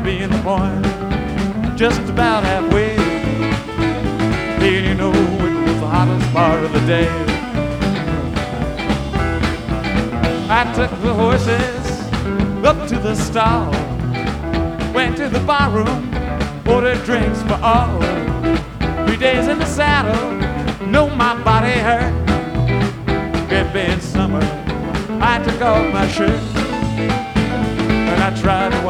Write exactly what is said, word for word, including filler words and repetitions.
being the point, just about halfway. Did you know it was the hottest part of the day? I took the horses up to the stall, went to the barroom, ordered drinks for all. Three days in the saddle, know my body hurt. It being summer, I took off my shirt and I tried to